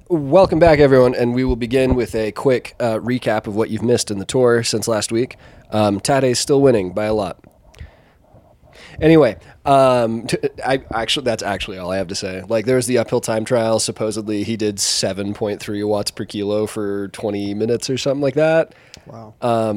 Welcome back, everyone, and we will begin with a quick recap of what you've missed in the tour since last week. Tade's still winning by a lot. Anyway, that's actually all I have to say. Like, there's the uphill time trial. Supposedly, he did 7.3 watts per kilo for 20 minutes or something like that. Wow.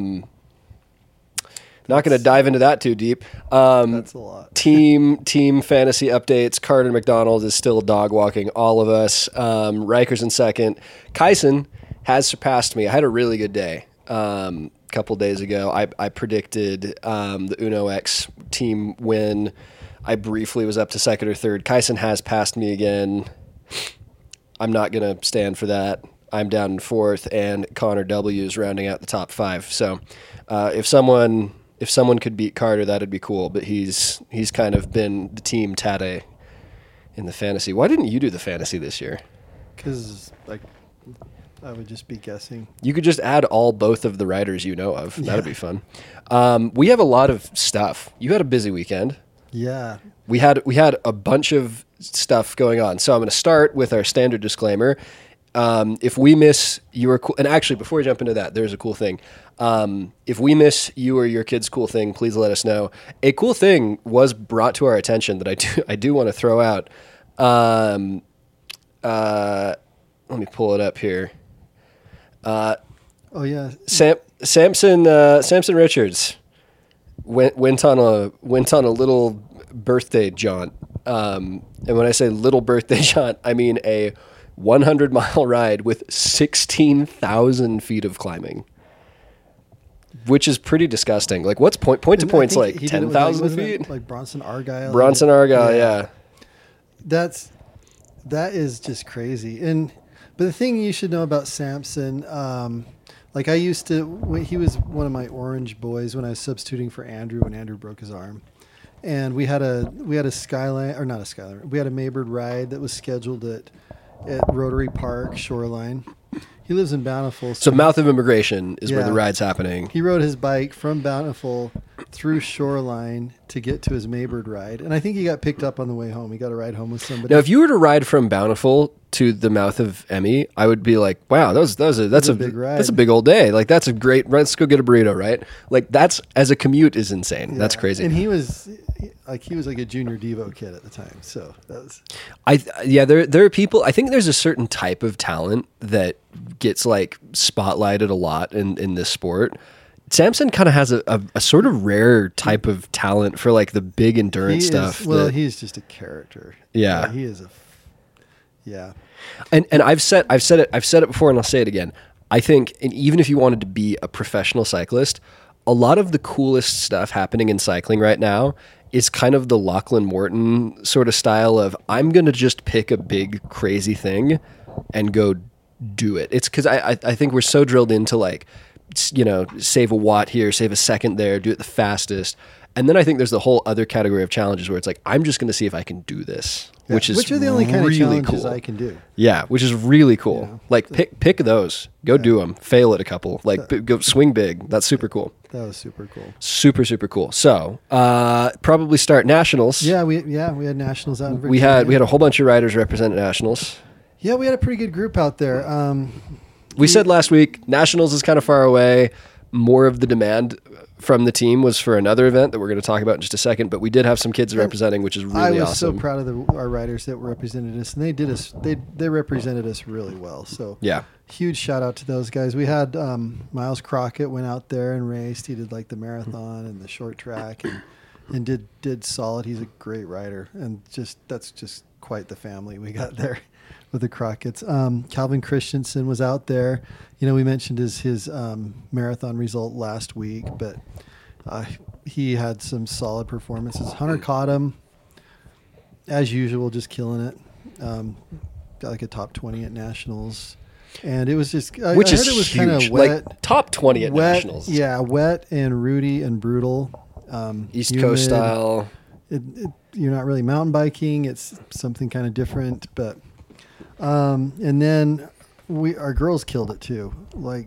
Not going to dive into that too deep. That's a lot. team fantasy updates. Carter McDonald is still dog walking all of us. Riker's in second. Kyson has surpassed me. I had a really good day a couple days ago. I predicted the Uno X team win. I briefly was up to second or third. Kyson has passed me again. I'm not going to stand for that. I'm down in fourth, and Connor W is rounding out the top five. So if someone could beat Carter, that'd be cool. But he's kind of been the team Tade in the fantasy. Why didn't you do the fantasy this year? Because I would just be guessing. You could just add both of the riders you know of. That'd be fun. We have a lot of stuff. You had a busy weekend. Yeah. We had a bunch of stuff going on. So I'm going to start with our standard disclaimer. If we miss your cool, and actually before we jump into that, there's a cool thing. If we miss you or your kid's cool thing, please let us know. A cool thing was brought to our attention that I do want to throw out. Let me pull it up here. Oh yeah. Samson Richards went on a little birthday jaunt. And when I say little birthday jaunt, I mean a 100-mile ride with 16,000 feet of climbing, which is pretty disgusting. Like, what's point to point's like 10,000 feet? Like Bronson Argyle. Bronson Argyle, yeah. That is just crazy. But the thing you should know about Samson, like I used to, he was one of my Orange boys when I was substituting for Andrew when Andrew broke his arm. And we had a Skyline, or not a Skyline, we had a Maybird ride that was scheduled at Rotary Park, Shoreline. He lives in Bountiful. So Mouth of Immigration is where the ride's happening. He rode his bike from Bountiful through Shoreline to get to his Maybird ride. And I think he got picked up on the way home. He got a ride home with somebody. Now, if you were to ride from Bountiful to the Mouth of Emmy, I would be like, wow, that's a big ride. That's a big old day. Like, that's a great, let's go get a burrito, right? Like, that's, as a commute, is insane. Yeah. That's crazy. And he was like a junior Devo kid at the time. So that was... there are people, I think there's a certain type of talent that gets like spotlighted a lot in this sport. Samson kind of has a sort of rare type of talent for like the big endurance stuff. He's just a character. Yeah. He is yeah. And I've said it before and I'll say it again. I think, and even if you wanted to be a professional cyclist, a lot of the coolest stuff happening in cycling right now is kind of the Lachlan Morton sort of style of, I'm going to just pick a big crazy thing and go do it. It's because I think we're so drilled into like, you know, save a watt here, save a second there, do it the fastest. And then I think there's the whole other category of challenges where it's like, I'm just going to see if I can do this, which are the only kind of challenges cool. I can do. Yeah, which is really cool. Yeah. Like pick those, go do them, fail at a couple, like go swing big. That's super cool. That was super cool. Super, super cool. So probably start nationals. Yeah, we had nationals out in Virginia. We had a whole bunch of riders represent nationals. Yeah, we had a pretty good group out there. We said last week, nationals is kind of far away. More of the demand from the team was for another event that we're going to talk about in just a second, but we did have some kids representing, which is really awesome. I was so proud of our riders that represented us, and they represented us really well. So yeah, huge shout out to those guys. We had Miles Crockett went out there and raced. He did like the marathon and the short track and did solid. He's a great rider, and that's just quite the family we got there with the Crockett's. Calvin Christensen was out there. You know, we mentioned his marathon result last week, but he had some solid performances. Hunter caught him, as usual, just killing it. Got like a top 20 at nationals. And it was just, I heard it was kind of wet. Like top 20 at nationals. Yeah, wet and rooty and brutal. East Coast style. You're not really mountain biking. It's something kind of different, but... and then our girls killed it too. Like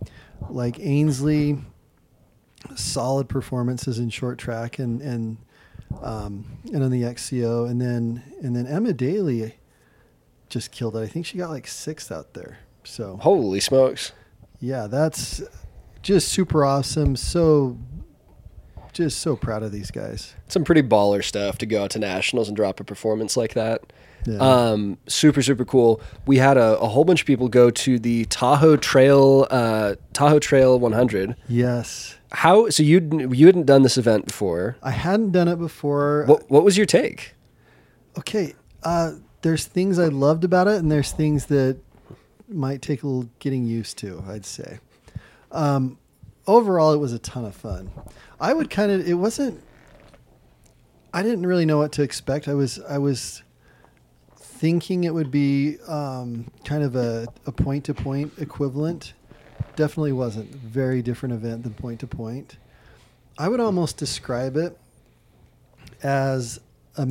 Ainsley, solid performances in short track and on the XCO, and then Emma Daly just killed it. I think she got like 6th out there. So Holy smokes. yeah, that's just super awesome. So just so proud of these guys. Some pretty baller stuff to go out to nationals and drop a performance like that. Yeah. Super, super cool. We had a whole bunch of people go to the Tahoe Trail 100. Yes. So you hadn't done this event before. I hadn't done it before. What was your take? Okay. There's things I loved about it, and there's things that might take a little getting used to, I'd say. Overall, it was a ton of fun. I didn't really know what to expect. I was thinking it would be kind of a point-to-point equivalent. Definitely wasn't. Very different event than point-to-point. I would almost describe it as a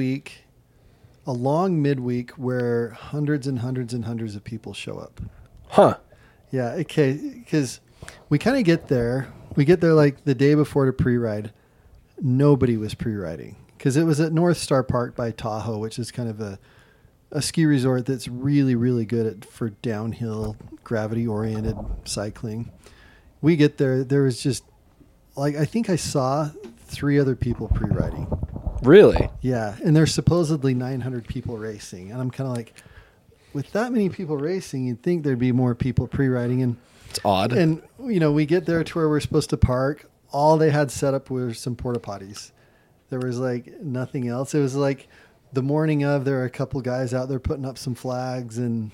long midweek where hundreds and hundreds and hundreds of people show up. Huh. Yeah, okay, because we kind of get there. We get there like the day before to pre-ride. Nobody was pre-riding because it was at North Star Park by Tahoe, which is kind of a ski resort that's really, really good for downhill, gravity-oriented cycling. We get there. There was just, like, I think I saw 3 other people pre-riding. Really? Yeah, and there's supposedly 900 people racing. And I'm kind of like, with that many people racing, you'd think there'd be more people pre-riding. And it's odd. And, we get there to where we're supposed to park. All they had set up were some porta potties. There was, like, nothing else. It was like the morning of, there were a couple guys out there putting up some flags. And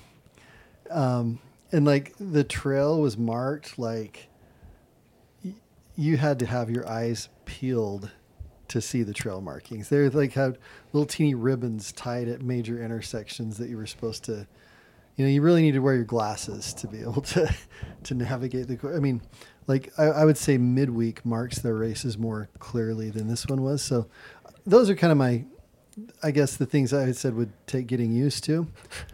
like, the trail was marked, like, you had to have your eyes peeled to see the trail markings. They like had little teeny ribbons tied at major intersections that you were supposed to, you really need to wear your glasses to be able to navigate the. I mean, like I would say midweek marks their races more clearly than this one was. So those are kind of I guess the things I had said would take getting used to.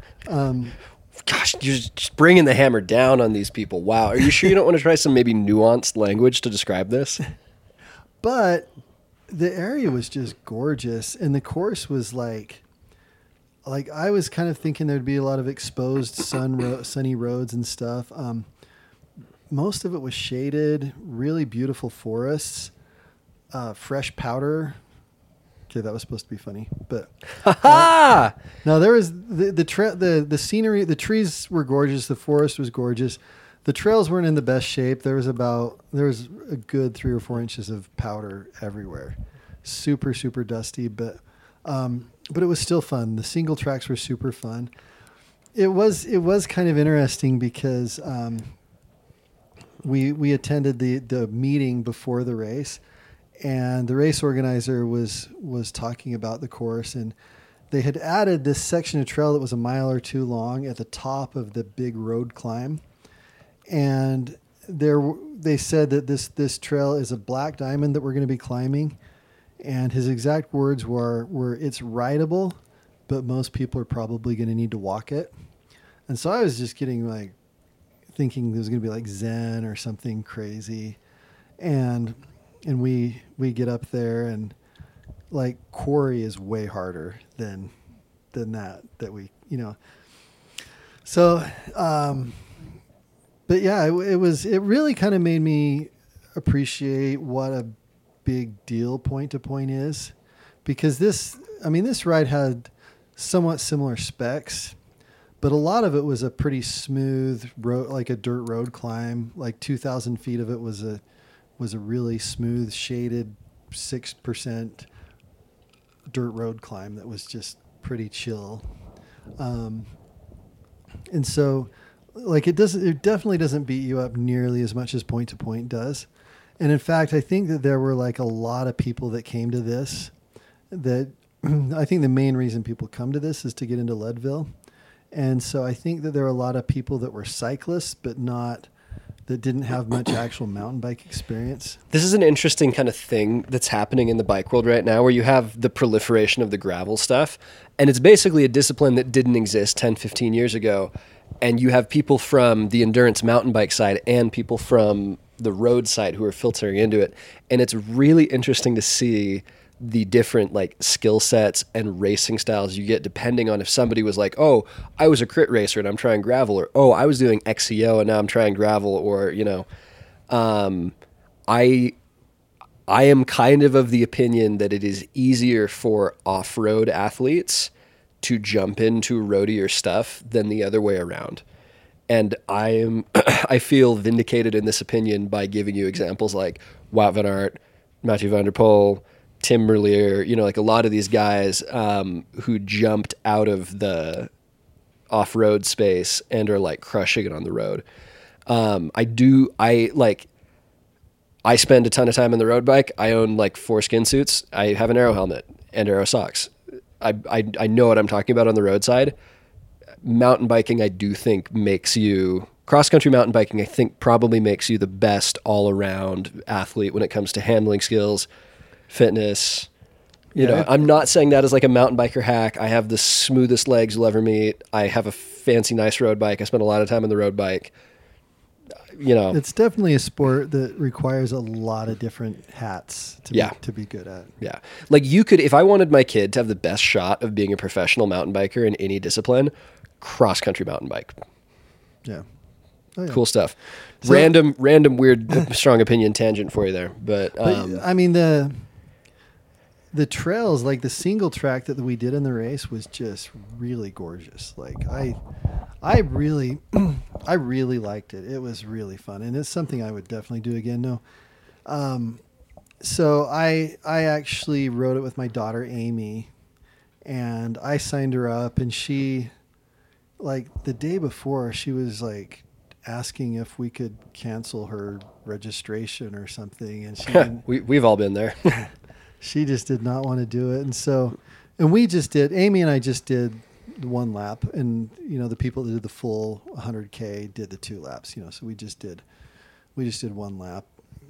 Gosh, you're just bringing the hammer down on these people. Wow. Are you sure you don't want to try some maybe nuanced language to describe this? But the area was just gorgeous, and the course was like I was kind of thinking there'd be a lot of exposed sunny roads and stuff. Most of it was shaded, really beautiful forests, fresh powder. Okay, that was supposed to be funny, but no, there was the scenery. The trees were gorgeous. The forest was gorgeous. The trails weren't in the best shape. There was a good 3 or 4 inches of powder everywhere. Super, super dusty, but it was still fun. The single tracks were super fun. It was kind of interesting because we attended the meeting before the race, and the race organizer was talking about the course, and they had added this section of trail that was a mile or 2 long at the top of the big road climb. And they said that this trail is a black diamond that we're going to be climbing. And his exact words were it's rideable, but most people are probably going to need to walk it. And so I was just getting thinking it was going to be like Zen or something crazy. And we get up there, and like quarry is way harder than that we, So, but yeah, it really kind of made me appreciate what a big deal point to point is, because this ride had somewhat similar specs, but a lot of it was a pretty smooth road, like a dirt road climb. Like 2,000 feet of it was a really smooth, shaded 6% dirt road climb that was just pretty chill. And so, like, it definitely doesn't beat you up nearly as much as point to point does. And in fact, I think that there were like a lot of people that came to this, that I think the main reason people come to this is to get into Leadville. And so I think that there are a lot of people that were cyclists, but that didn't have much actual mountain bike experience. This is an interesting kind of thing that's happening in the bike world right now, where you have the proliferation of the gravel stuff, and it's basically a discipline that didn't exist 10, 15 years ago. And you have people from the endurance mountain bike side and people from the road side who are filtering into it. And it's really interesting to see the different like skill sets and racing styles you get depending on if somebody was like, oh, I was a crit racer and I'm trying gravel, or oh, I was doing XCO and now I'm trying gravel, or I am kind of the opinion that it is easier for off-road athletes to jump into roadier stuff than the other way around. And I feel vindicated in this opinion by giving you examples like Wout van Aert, Mathieu van der Poel, Tim Merlier, like a lot of these guys who jumped out of the off-road space and are like crushing it on the road. I spend a ton of time on the road bike. I own like 4 skin suits. I have an aero helmet and aero socks. I know what I'm talking about on the roadside. Mountain biking, I do think cross-country mountain biking, I think probably makes you the best all-around athlete when it comes to handling skills, fitness. I'm not saying that as like a mountain biker hack. I have the smoothest legs you'll ever meet. I have a fancy, nice road bike. I spend a lot of time on the road bike. It's definitely a sport that requires a lot of different hats to be good at. Yeah. Like if I wanted my kid to have the best shot of being a professional mountain biker in any discipline, cross-country mountain bike. Yeah. Oh, yeah. Cool stuff. So, random weird strong opinion tangent for you there. But I mean the trails, like the single track that we did in the race was just really gorgeous. Like I really liked it. It was really fun, and it's something I would definitely do again. No. So I actually rode it with my daughter Amy, and I signed her up, and she, like the day before, she was like asking if we could cancel her registration or something, and she we've all been there. She just did not want to do it, and we just did. Amy and I just did one lap, and the people that did the full 100K did the 2 laps. So we just did one lap,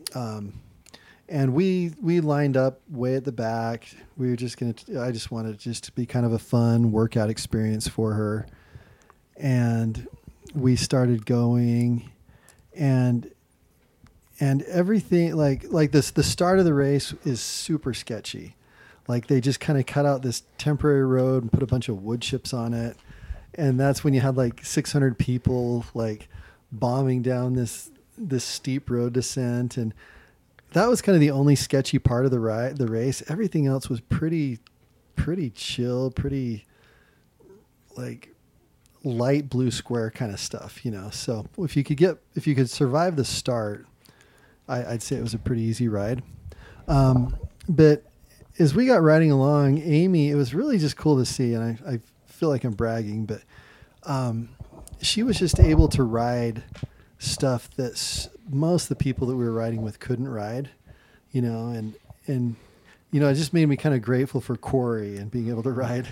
and we lined up way at the back. We were just I just wanted just to be kind of a fun workout experience for her, and we started going, and everything like this. The start of the race is super sketchy. Like they just kind of cut out this temporary road and put a bunch of wood chips on it. And that's when you had like 600 people like bombing down this steep road descent. And that was kind of the only sketchy part of the race. Everything else was pretty chill, pretty like light blue square kind of stuff, So if you could survive the start, I'd say it was a pretty easy ride. But as we got riding along, Amy, it was really just cool to see, and I feel like I'm bragging, but she was just able to ride stuff that most of the people that we were riding with couldn't ride, and it just made me kind of grateful for Corey and being able to ride,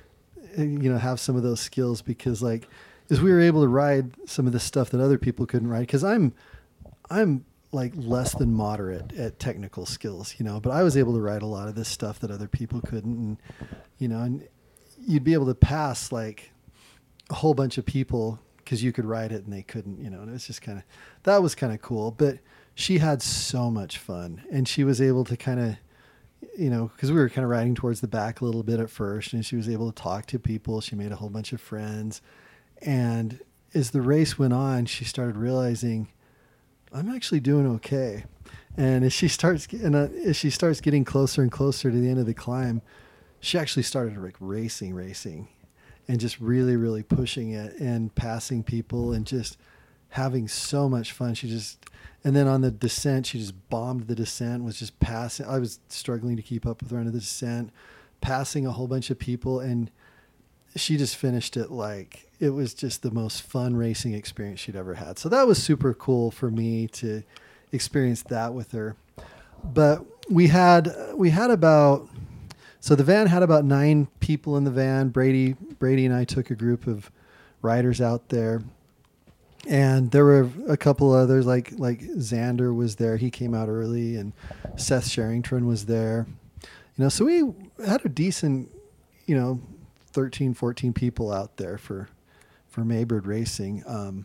have some of those skills, because like as we were able to ride some of the stuff that other people couldn't ride, because I'm like less than moderate at technical skills, but I was able to ride a lot of this stuff that other people couldn't. And you'd be able to pass like a whole bunch of people because you could ride it and they couldn't, and it was just that was kind of cool. But she had so much fun, and she was able to kind of, because we were kind of riding towards the back a little bit at first, and she was able to talk to people. She made a whole bunch of friends. And as the race went on, she started realizing, I'm actually doing okay. And as she starts getting closer and closer to the end of the climb, she actually started like racing and just really, really pushing it and passing people and just having so much fun. And then on the descent, she just bombed the descent, was just passing. I was struggling to keep up with her on the descent, passing a whole bunch of people. And she just finished it like it was just the most fun racing experience she'd ever had. So that was super cool for me to experience that with her. But we had about, so the van had about 9 people in the van. Brady and I took a group of riders out there, and there were a couple others like Xander was there. He came out early, and Seth Sherrington was there. So we had a decent, 13, 14 people out there for Maybird Racing.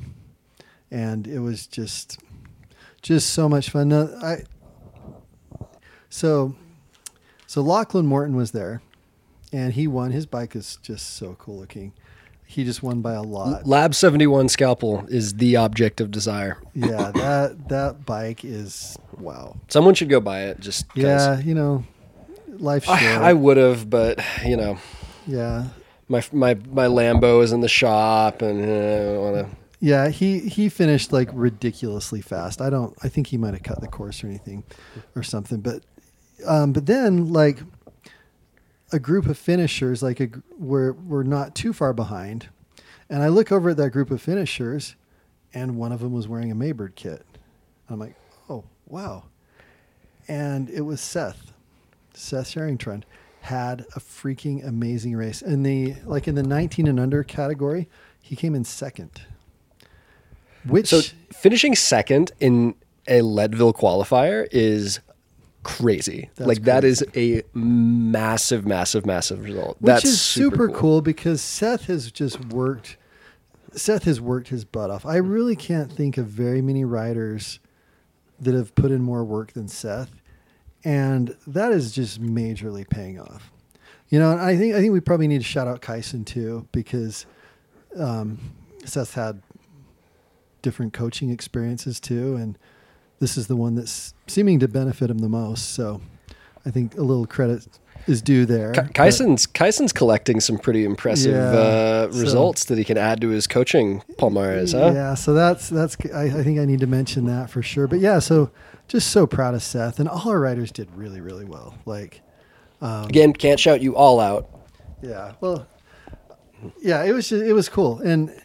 And it was just so much fun. So So Lachlan Morton was there, and he won. His bike is just so cool looking. He just won by a lot. Lab 71 Scalpel is the object of desire. Yeah, that bike is wow. Someone should go buy it. Just 'cause. Yeah, life's short. I would have, but Yeah. my Lambo is in the shop, and I don't want to. Yeah, he finished like ridiculously fast. I think he might have cut the course or anything or something. But then like a group of finishers were not too far behind. And I look over at that group of finishers and one of them was wearing a Maybird kit. I'm like, "Oh, wow." And it was Seth Sherrington had a freaking amazing race. In the 19 and under category, he came in second. So finishing second in a Leadville qualifier is crazy. That is a massive, massive, massive result. Which is super cool because Seth has worked his butt off. I really can't think of very many riders that have put in more work than Seth. And that is just majorly paying off. And I think we probably need to shout out Kyson too, because Seth's had different coaching experiences too, and this is the one that's seeming to benefit him the most. So I think a little credit is due there. Kyson's collecting some pretty impressive results that he can add to his coaching palmarès, huh? Yeah, so that's I think I need to mention that for sure. But yeah, so just so proud of Seth, and all our riders did really, really well. Again, can't shout you all out. Yeah, well, yeah, it was cool, and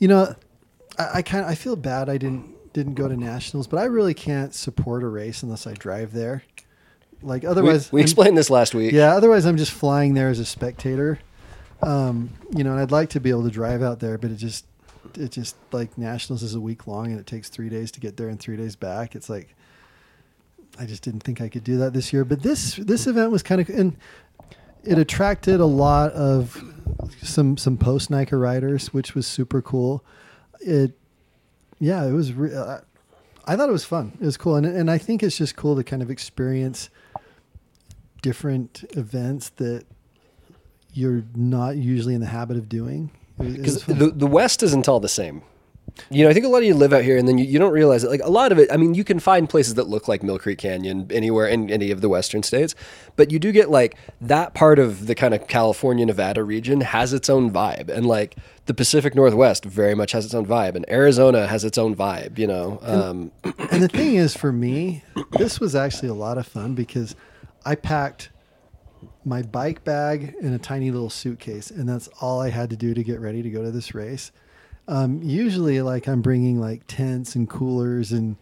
I feel bad I didn't go to nationals, but I really can't support a race unless I drive there. Otherwise, we explained this last week. Yeah, otherwise I'm just flying there as a spectator. And I'd like to be able to drive out there, but it just like nationals is a week long and it takes 3 days to get there and 3 days back. It's like I just didn't think I could do that this year. But this event was kind of, and it attracted a lot of some post NICA riders, which was super cool. It was. I thought it was fun. It was cool, and I think it's just cool to kind of experience different events that you're not usually in the habit of doing. Because the West isn't all the same. I think a lot of you live out here, and then you don't realize it. Like a lot of it, I mean, you can find places that look like Mill Creek Canyon anywhere in any of the Western states, but you do get like that part of the kind of California, Nevada region has its own vibe, and like the Pacific Northwest very much has its own vibe, and Arizona has its own vibe. And the thing is, for me, this was actually a lot of fun because I packed my bike bag in a tiny little suitcase, and that's all I had to do to get ready to go to this race. Usually I'm bringing like tents and coolers and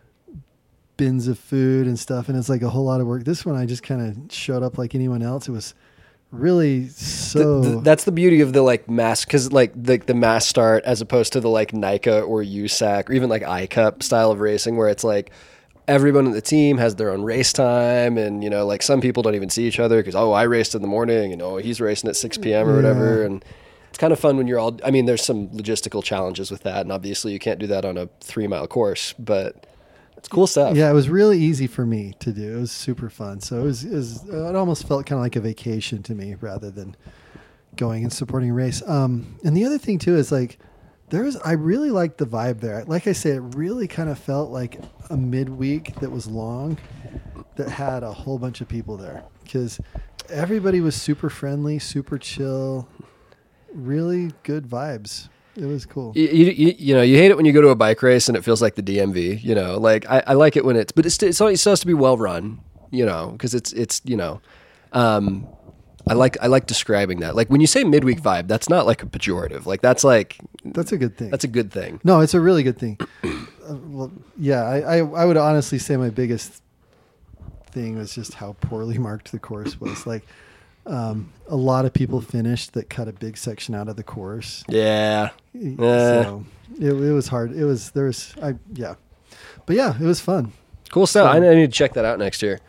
bins of food and stuff. And it's like a whole lot of work. This one, I just kind of showed up like anyone else. It was really so. That's the beauty of the like mass, cause like the mass start as opposed to the like NICA or USAC or even like ICUP style of racing where it's like everyone in the team has their own race time. And, like some people don't even see each other because, I raced in the morning and, he's racing at 6 p.m. or whatever. And it's kind of fun when you're all, I mean, there's some logistical challenges with that. And obviously you can't do that on a 3-mile course, but it's cool stuff. Yeah. It was really easy for me to do. It was super fun. So it almost felt kind of like a vacation to me rather than going and supporting a race. And the other thing too, is like, I really liked the vibe there. Like I say, it really kind of felt like a midweek that was long that had a whole bunch of people there because everybody was super friendly, super chill. Really good vibes. It was cool. You hate it when you go to a bike race and it feels like the DMV, like I like it when it still has to be well run, because it's I like describing that. Like when you say midweek vibe, that's not like a pejorative. Like that's a good thing. That's a good thing. No, it's a really good thing. I would honestly say my biggest thing was just how poorly marked the course was. Like, a lot of people finished that cut a big section out of the course. Yeah. So it was hard. But yeah, it was fun. Cool stuff. I need to check that out next year.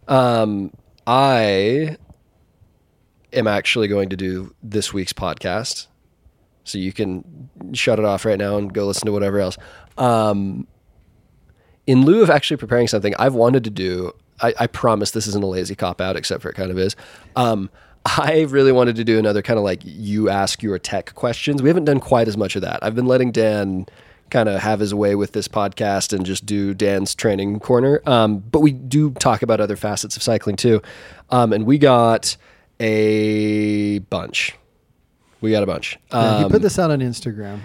I am actually going to do this week's podcast. So you can shut it off right now and go listen to whatever else. In lieu of actually preparing something, I've wanted to do I promise this isn't a lazy cop out, except for it kind of is. I really wanted to do another kind of like you ask your tech questions. We haven't done quite as much of that. I've been letting Dan kind of have his way with this podcast and just do Dan's training corner. But we do talk about other facets of cycling too. And we got a bunch. Yeah, you put this out on Instagram.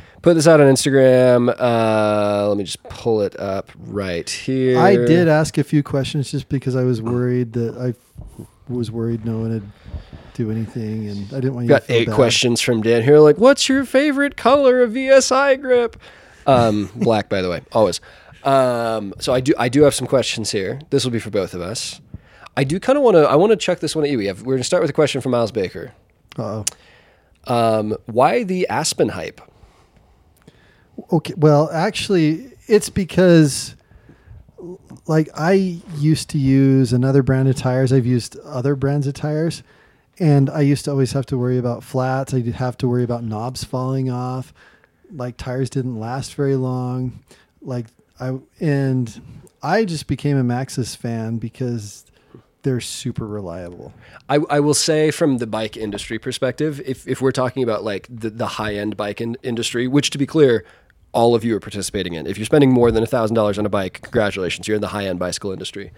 Let me just pull it up right here. I did ask a few questions just because I was worried no one would do anything, and I didn't want you to feel 8 bad. questions from Dan here, like, what's your favorite color of VSI grip? Black, by the way, always. So I do have some questions here. This will be for both of us. I do kind of want to chuck this one at you. We're going to start with a question from Miles Baker. Uh-oh. Why the Aspen hype? Okay, well, actually, it's because like I used to use another brand of tires. I've used other brands of tires, and I used to always have to worry about flats. I did have to worry about knobs falling off. Like tires didn't last very long. I just became a Maxxis fan because they're super reliable. I will say from the bike industry perspective, if we're talking about like the high-end bike industry, which to be clear, all of you are participating in. If you're spending more than $1,000 on a bike, congratulations, you're in the high-end bicycle industry.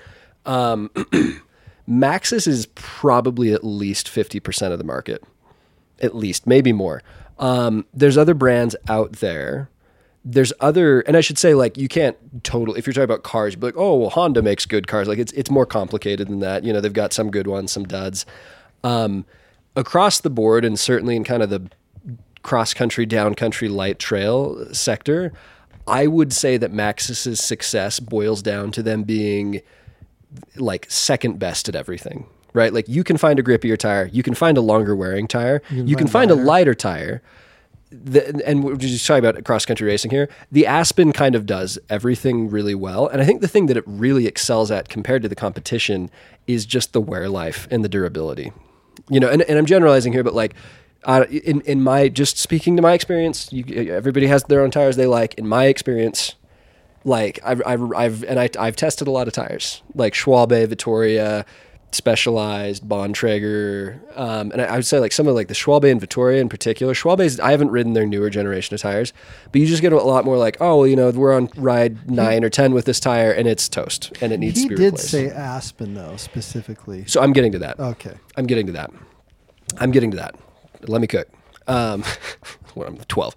Maxxis is probably at least 50% of the market, at least, maybe more. There's other brands out there. And I should say, like, you can't totally, if you're talking about cars, you'd be like, oh, well, Honda makes good cars. Like, it's more complicated than that. You know, they've got some good ones, some duds. Across the board, and certainly in kind of the cross-country, down-country light trail sector, I would say that Maxxis's success boils down to them being, like, second best at everything, right? Like, you can find a grippier tire. You can find a longer-wearing tire. You can find a lighter tire. And we're just talking about cross-country racing here. The Aspen kind of does everything really well. And I think the thing that it really excels at compared to the competition is just the wear life and the durability. You know, and I'm generalizing here, but like in my, just speaking to my experience, everybody has their own tires they like. In my experience, like I've tested a lot of tires, like Schwalbe, Vittoria, Specialized, Bontrager, and I would say like some of like the Schwalbe and Vittoria in particular. Schwalbe's, I haven't ridden their newer generation of tires, but you just get a lot more like, oh, well, you know, we're on ride 9 or 10 with this tire and it's toast and it needs to be replaced. He did say Aspen though, specifically. So I'm getting to that. Okay. I'm getting to that. Let me cook. When I'm 12.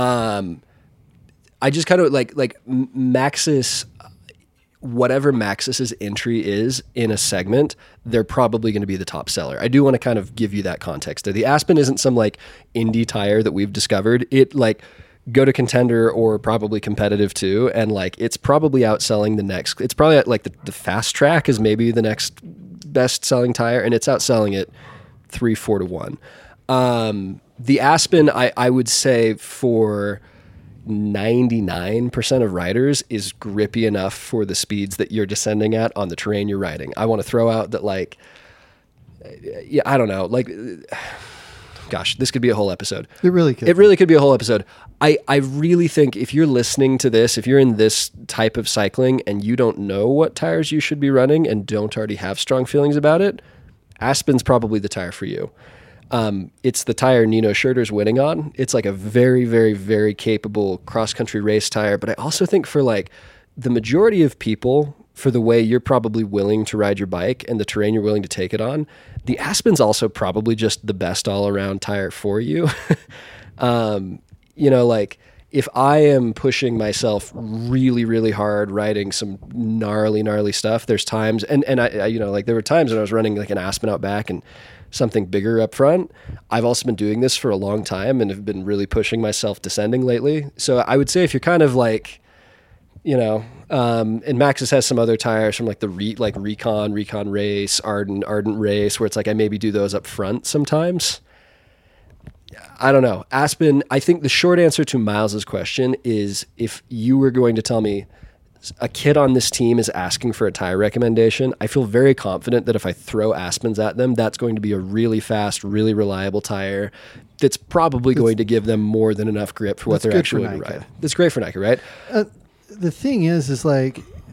I just kind of like Maxxis, whatever Maxxis's entry is in a segment, they're probably going to be the top seller. I do want to kind of give you that context there. The Aspen isn't some like indie tire that we've discovered. It like go to Contender or probably competitive too. And like, it's probably outselling the next, it's probably at like the Fast Track is maybe the next best selling tire. And it's outselling it 3-4 to 1. The Aspen, I would say for 99% of riders is grippy enough for the speeds that you're descending at on the terrain you're riding. I want to throw out that like, yeah, I don't know, like, gosh, this could be a whole episode. It really could. It really could be a whole episode. I really think if you're listening to this, if you're in this type of cycling and you don't know what tires you should be running and don't already have strong feelings about it, Aspen's probably the tire for you. It's the tire Nino Schurter's winning on. It's like a very, very, very capable cross-country race tire. But I also think for like the majority of people, for the way you're probably willing to ride your bike and the terrain you're willing to take it on, the Aspen's also probably just the best all-around tire for you. You know, like if I am pushing myself really, really hard, riding some gnarly stuff, there's times, and I you know, like there were times when I was running like an Aspen out back and something bigger up front. I've also been doing this for a long time and have been really pushing myself descending lately. So I would say if you're kind of like, you know, and Maxxis has some other tires from like the Recon Race, Ardent Race, where it's like I maybe do those up front sometimes. I don't know. Aspen, I think the short answer to Miles's question is if you were going to tell me a kid on this team is asking for a tire recommendation, I feel very confident that if I throw Aspens at them, that's going to be a really fast, really reliable tire that's probably going to give them more than enough grip for what they're actually going to ride. That's great for Nike, right? The thing is like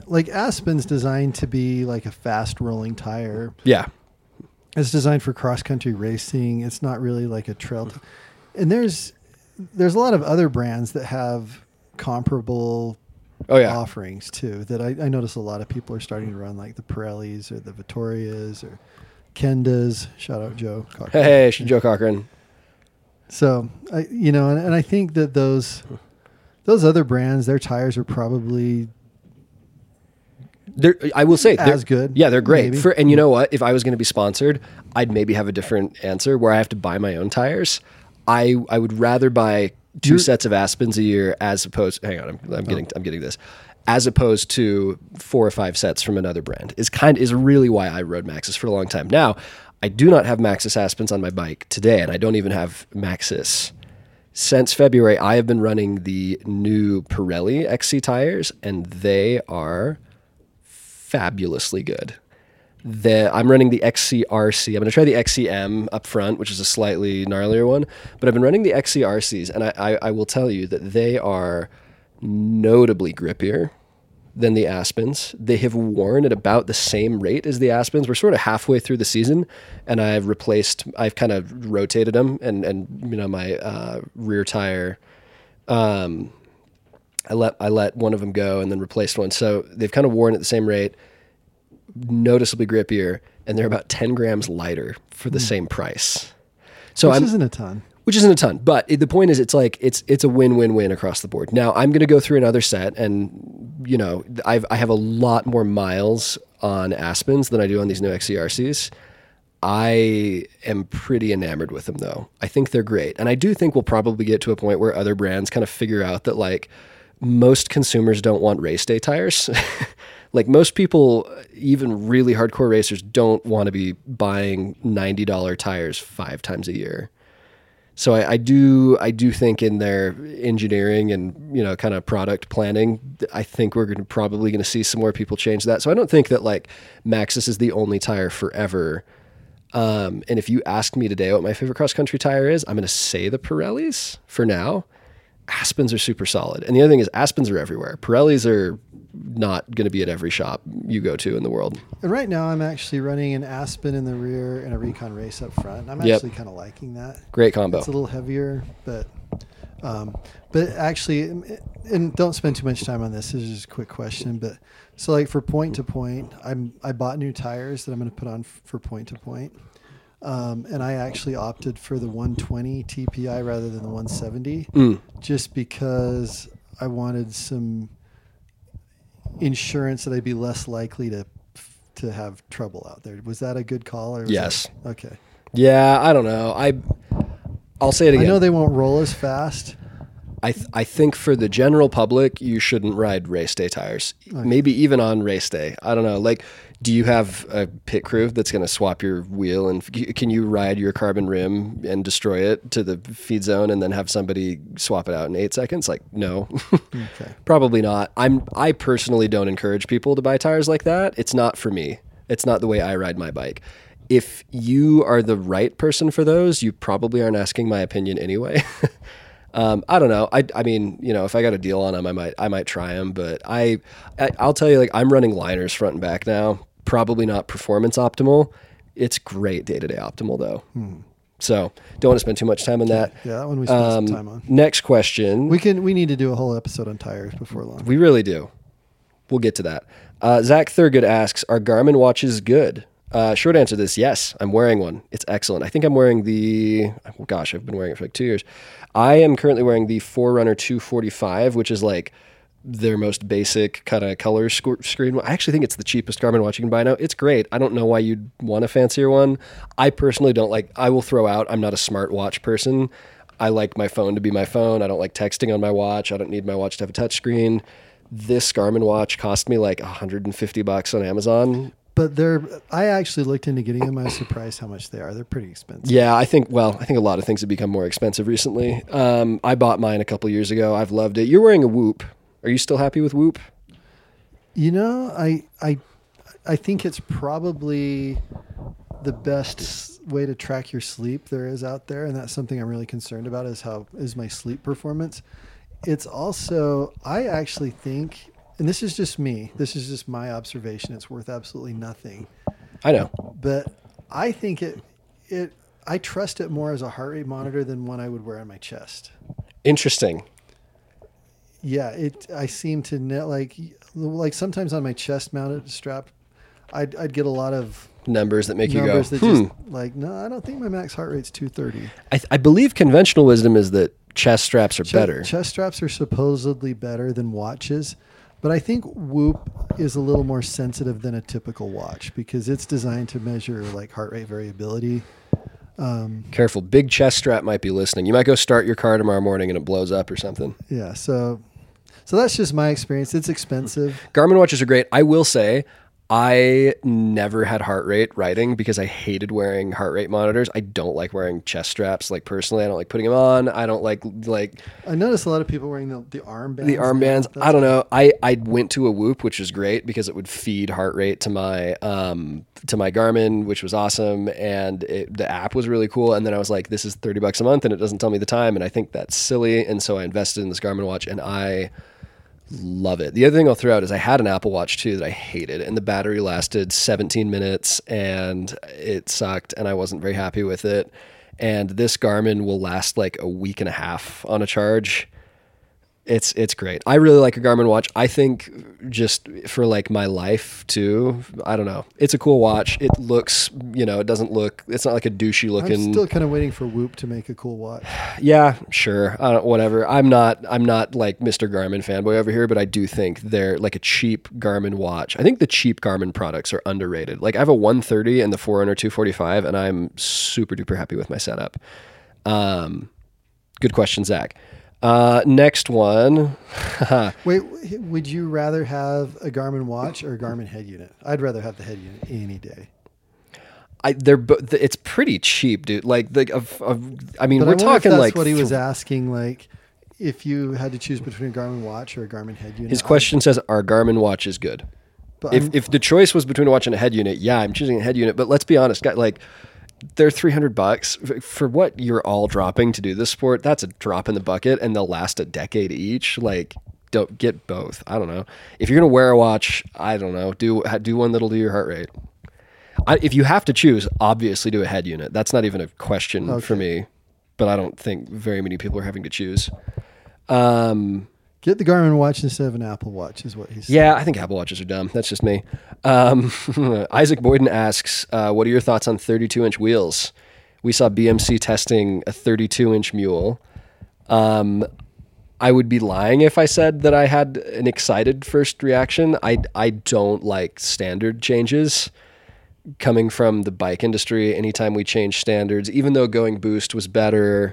like Aspen's designed to be like a fast rolling tire. Yeah. It's designed for cross country racing. It's not really like a trail. And there's a lot of other brands that have comparable offerings too. That I notice a lot of people are starting to run, like the Pirellis or the Vittorias or Kendas. Shout out Joe Cochran. Hey, Joe Cochran. So and I think that those other brands, their tires are probably I will say as good. Yeah, they're great. Maybe. And you know what? If I was going to be sponsored, I'd maybe have a different answer where I have to buy my own tires. I would rather buy two sets of Aspens a year as opposed. Hang on, I'm getting this. As opposed to 4 or 5 sets from another brand is really why I rode Maxxis for a long time. Now, I do not have Maxxis Aspens on my bike today, and I don't even have Maxxis. Since February, I have been running the new Pirelli XC tires, and they are fabulously good. I'm running the XCRC. I'm going to try the XCM up front, which is a slightly gnarlier one, but I've been running the XCRCs, and I will tell you that they are notably grippier than the Aspens. They have worn at about the same rate as the Aspens. We're sort of halfway through the season, and I've kind of rotated them, and my rear tire, I let one of them go and then replaced one. So they've kind of worn at the same rate, noticeably grippier, and they're about 10 grams lighter for the same price. So which isn't a ton. Which isn't a ton, but the point is, it's like it's a win-win-win across the board. Now I'm going to go through another set, and I have a lot more miles on Aspens than I do on these new XCRCs. I am pretty enamored with them, though. I think they're great, and I do think we'll probably get to a point where other brands kind of figure out that like most consumers don't want race day tires. Like most people, even really hardcore racers, don't want to be buying $90 tires 5 times a year. So I do think in their engineering and kind of product planning, I think we're probably going to see some more people change that. So I don't think that like Maxxis is the only tire forever. And if you asked me today what my favorite cross country tire is, I'm going to say the Pirellis for now. Aspens are super solid, and the other thing is Aspens are everywhere. Pirellis are not going to be at every shop you go to in the world. And right now, I'm actually running an Aspen in the rear and a Recon Race up front. I'm actually kind of liking that. Great combo. It's a little heavier, but actually, and don't spend too much time on this. This is just a quick question, but so like for point to point, I bought new tires that I'm going to put on for point to point. And I actually opted for the 120 TPI rather than the 170, just because I wanted some insurance that I'd be less likely to have trouble out there. Was that a good call? Or yes. Okay. Yeah, I don't know. I'll say it again. I know they won't roll as fast. I think for the general public, you shouldn't ride race day tires. Okay. Maybe even on race day. I don't know. Like, do you have a pit crew that's going to swap your wheel, and can you ride your carbon rim and destroy it to the feed zone and then have somebody swap it out in 8 seconds? Like, no, okay. Probably not. I personally don't encourage people to buy tires like that. It's not for me. It's not the way I ride my bike. If you are the right person for those, you probably aren't asking my opinion anyway. I don't know. I mean, if I got a deal on them, I might try them, but I'll tell you, like, I'm running liners front and back now. Probably not performance optimal. It's great day-to-day optimal though. So don't want to spend too much time on that. Yeah, that one we spent some time on. Next question. We need to do a whole episode on tires before long. We really do. We'll get to that. Zach Thurgood asks, are Garmin watches good? Short answer to this, yes. I'm wearing one. It's excellent. I think I'm wearing I've been wearing it for like 2 years. I am currently wearing the Forerunner 245, which is like their most basic kind of color screen. I actually think it's the cheapest Garmin watch you can buy now. It's great. I don't know why you'd want a fancier one. I personally don't like, I will throw out, I'm not a smartwatch person. I like my phone to be my phone. I don't like texting on my watch. I don't need my watch to have a touch screen. This Garmin watch cost me like $150 on Amazon. But I actually looked into getting them. I was surprised how much they are. They're pretty expensive. Yeah, I think a lot of things have become more expensive recently. I bought mine a couple years ago. I've loved it. You're wearing a Whoop. Are you still happy with Whoop? I think it's probably the best way to track your sleep there is out there, and that's something I'm really concerned about is my sleep performance. It's also, I actually think and this is just me. This is just my observation. It's worth absolutely nothing. I know. But I think I trust it more as a heart rate monitor than one I would wear on my chest. Interesting. Yeah, I seem to know, like sometimes on my chest mounted strap, I'd get a lot of Numbers that make you go, numbers that just like, no, I don't think my max heart rate's 230. I believe conventional wisdom is that chest straps are better. Chest straps are supposedly better than watches, but I think Whoop is a little more sensitive than a typical watch because it's designed to measure like heart rate variability. Careful, big chest strap might be listening. You might go start your car tomorrow morning and it blows up or something. Yeah, so that's just my experience. It's expensive. Garmin watches are great. I will say, I never had heart rate riding because I hated wearing heart rate monitors. I don't like wearing chest straps. Like personally, I don't like putting them on. I don't like. I noticed a lot of people wearing the armbands. The armbands. I don't know. I went to a Whoop, which was great because it would feed heart rate to my Garmin, which was awesome, and the app was really cool. And then I was like, this is $30 a month, and it doesn't tell me the time, and I think that's silly. And so I invested in this Garmin watch, and I love it. The other thing I'll throw out is I had an Apple Watch too that I hated, and the battery lasted 17 minutes and it sucked and I wasn't very happy with it. And this Garmin will last like a week and a half on a charge. It's great. I really like a Garmin watch. I think just for like my life too, I don't know. It's a cool watch. It looks, it doesn't look, it's not like a douchey looking. I'm still kind of waiting for Whoop to make a cool watch. Yeah, sure. Whatever. I'm not like Mr. Garmin fanboy over here, but I do think they're like a cheap Garmin watch. I think the cheap Garmin products are underrated. Like I have a 130 and the Forerunner 245 and I'm super duper happy with my setup. Good question, Zach. Next one. Wait, would you rather have a Garmin watch or a Garmin head unit? I'd rather have the head unit any day. It's pretty cheap, dude. Like I mean, But we're talking that's like what he was asking. Like, if you had to choose between a Garmin watch or a Garmin head unit. His question says, "Are Garmin watches good?" But If the choice was between a watch and a head unit, yeah, I'm choosing a head unit. But let's be honest, like. They're $300 for what you're all dropping to do this sport. That's a drop in the bucket, and they'll last a decade each. Like, don't get both. I don't know. If you're gonna wear a watch, I don't know. Do one that'll do your heart rate. If you have to choose, obviously do a head unit. That's not even a question for me. But I don't think very many people are having to choose. Get the Garmin watch instead of an Apple Watch is what he said. Yeah, I think Apple Watches are dumb. That's just me. Isaac Boyden asks, what are your thoughts on 32-inch wheels? We saw BMC testing a 32-inch mule. I would be lying if I said that I had an excited first reaction. I don't like standard changes coming from the bike industry. Anytime we change standards, even though going boost was better,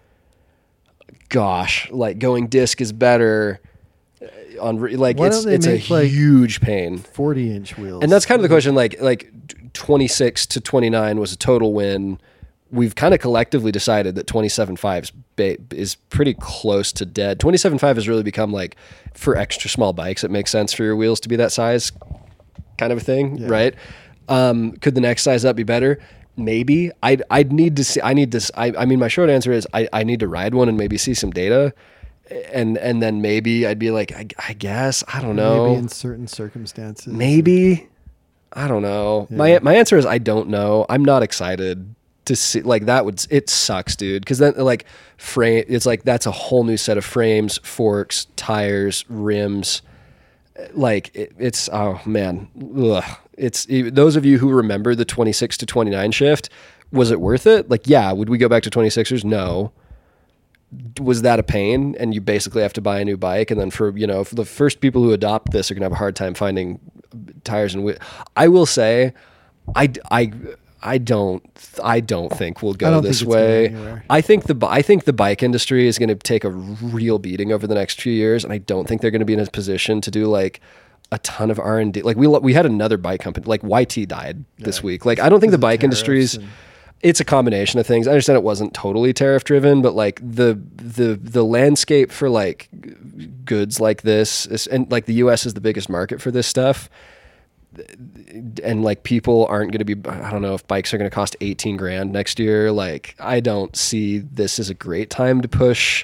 gosh, like going disc is better. It's a huge pain. 40-inch wheels, and that's kind of the question. Like 26 to 29 was a total win. We've kind of collectively decided that 27.5 is pretty close to dead. 27.5 has really become like for extra small bikes. It makes sense for your wheels to be that size, kind of a thing, right? Could the next size up be better? Maybe. I'd need to see. I mean, my short answer is I need to ride one and maybe see some data. And then maybe I'd be like, I guess, I don't know. Maybe in certain circumstances. Maybe. I don't know. Yeah. My answer is I don't know. I'm not excited to see, like, it sucks, dude. Because then, like, it's like that's a whole new set of frames, forks, tires, rims. Like, it's, oh, man. Ugh. Those of you who remember the 26 to 29 shift, was it worth it? Like, yeah. Would we go back to 26ers? No. Was that a pain? And you basically have to buy a new bike. And then for the first people who adopt this are going to have a hard time finding tires and wheels. I will say, I don't think we'll go this way. I think the bike industry is going to take a real beating over the next few years. And I don't think they're going to be in a position to do like a ton of R&D. Like we had another bike company, like YT died this week. Like, I don't think the bike industry's, it's a combination of things. I understand it wasn't totally tariff driven, but like the landscape for like goods like this is, and like the US is the biggest market for this stuff. And like people aren't going to be, I don't know if bikes are going to cost 18 grand next year. Like, I don't see this as a great time to push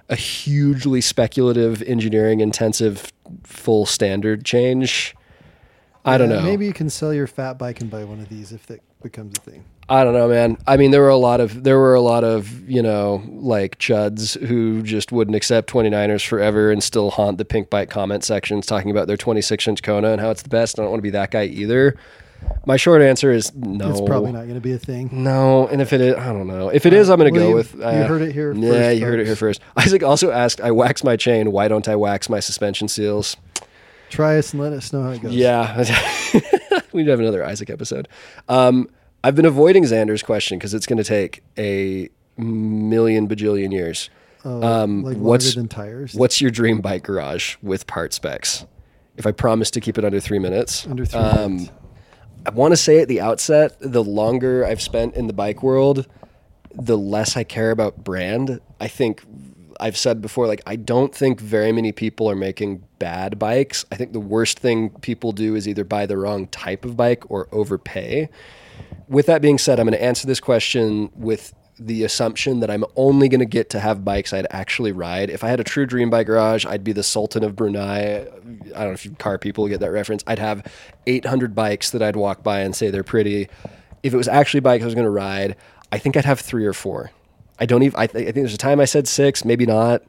a hugely speculative, engineering intensive, full standard change. I don't know. Maybe you can sell your fat bike and buy one of these if that becomes a thing. I don't know, man. I mean, there were a lot of, you know, like chuds who just wouldn't accept 29ers forever and still haunt the pink bike comment sections talking about their 26-inch Kona and how it's the best. I don't want to be that guy either. My short answer is no. It's probably not going to be a thing. No, and if it is, I don't know. If it is, I'm going to go with... you heard it here first. Yeah, you heard it here first. Isaac also asked, I wax my chain. Why don't I wax my suspension seals? Try us and let us know how it goes. Yeah. We need to have another Isaac episode. I've been avoiding Xander's question because it's going to take a million bajillion years. Like longer than tires? What's your dream bike garage with part specs? If I promise to keep it under 3 minutes. Under 3 minutes. I want to say at the outset, the longer I've spent in the bike world, the less I care about brand. I think I've said before, like, I don't think very many people are making bad bikes. I think the worst thing people do is either buy the wrong type of bike or overpay. With that being said, I'm going to answer this question with the assumption that I'm only going to get to have bikes I'd actually ride. If I had a true dream bike garage, I'd be the Sultan of Brunei. I don't know if you car people get that reference. I'd have 800 bikes that I'd walk by and say they're pretty. If it was actually bikes I was going to ride, I think I'd have 3 or 4. I think there's a time I said 6, maybe not.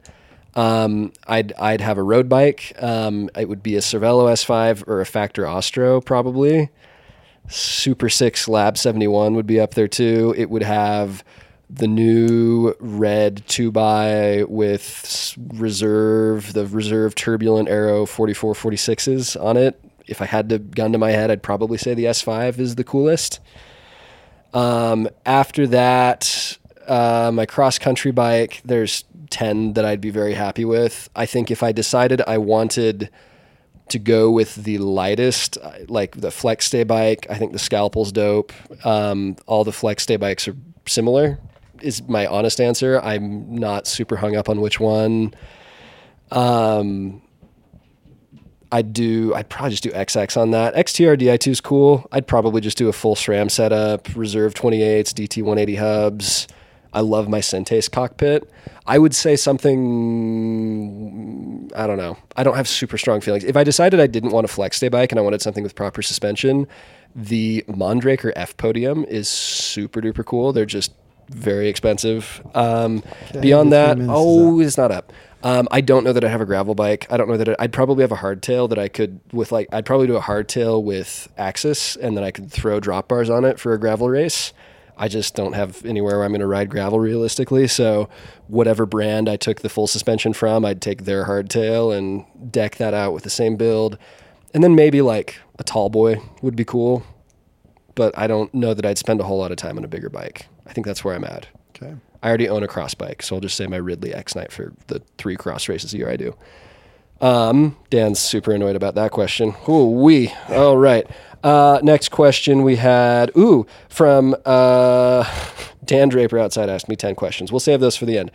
I'd have a road bike. It would be a Cervelo S5 or a Factor Ostro probably. Super 6 Lab 71 would be up there too. It would have the new red 2x with the reserve turbulent Aero 44 46s on it. If I had to gun to my head, I'd probably say the S5 is the coolest. After that, my cross-country bike, there's 10 that I'd be very happy with. I think if I decided I wanted to go with the lightest, like the Flex Stay bike, I think the Scalpel's dope. All the Flex Stay bikes are similar, is my honest answer. I'm not super hung up on which one. I'd probably just do XX on that. XTR Di2 is cool. I'd probably just do a full SRAM setup, Reserve 28s, DT 180 hubs. I love my Syntace cockpit. I would say something, I don't know. I don't have super strong feelings. If I decided I didn't want a Flex Stay bike and I wanted something with proper suspension, the Mondraker F Podium is super duper cool. They're just very expensive. Beyond that, it's not up. I don't know that I have a gravel bike. I don't know that I'd probably have a hardtail that I could I'd probably do a hardtail with Axis and then I could throw drop bars on it for a gravel race. I just don't have anywhere where I'm going to ride gravel realistically. So whatever brand I took the full suspension from, I'd take their hardtail and deck that out with the same build. And then maybe like a tall boy would be cool, but I don't know that I'd spend a whole lot of time on a bigger bike. I think that's where I'm at. Okay. I already own a cross bike, so I'll just say my Ridley X-Night for the 3 cross races a year I do. Dan's super annoyed about that question. All right. Next question we had, from Dan Draper outside asked me 10 questions. We'll save those for the end.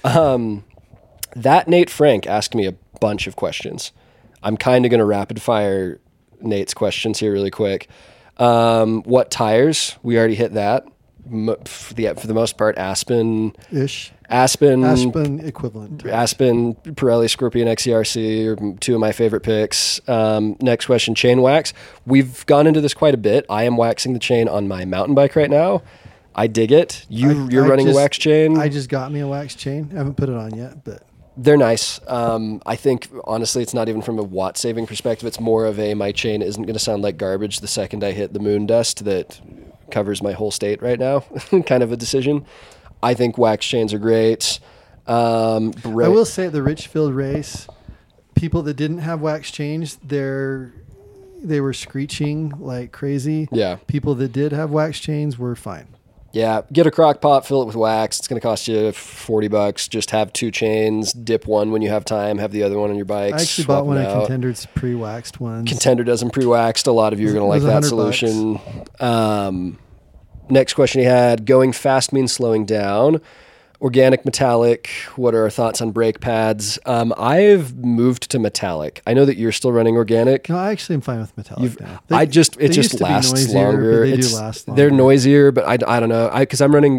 That Nate Frank asked me a bunch of questions. I'm kind of going to rapid fire Nate's questions here really quick. What tires? We already hit that. For the most part, Aspen-ish. Aspen equivalent. Aspen, Pirelli Scorpion XERC are 2 of my favorite picks. Next question, chain wax. We've gone into this quite a bit. I am waxing the chain on my mountain bike right now. I dig it. You're running a wax chain. I just got me a wax chain. I haven't put it on yet, but they're nice. I think, honestly, it's not even from a watt saving perspective. It's more of my chain isn't going to sound like garbage the second I hit the moon dust that covers my whole state right now. Kind of a decision. I think wax chains are great. I will say at the Richfield race, people that didn't have wax chains, they were screeching like crazy. Yeah. People that did have wax chains were fine. Yeah, get a crock pot, fill it with wax. It's going to cost you $40. Just have 2 chains, dip one when you have time, have the other one on your bike. I actually bought one of Contender's pre-waxed ones. Contender does them pre-waxed. A lot of you are going to like that solution. Next question he had, going fast means slowing down. Organic, metallic. What are our thoughts on brake pads? I've moved to metallic. I know that you're still running organic. No, I actually am fine with metallic now. It just lasts noisier, longer. But they do last longer. They're noisier, but I don't know. Because I'm running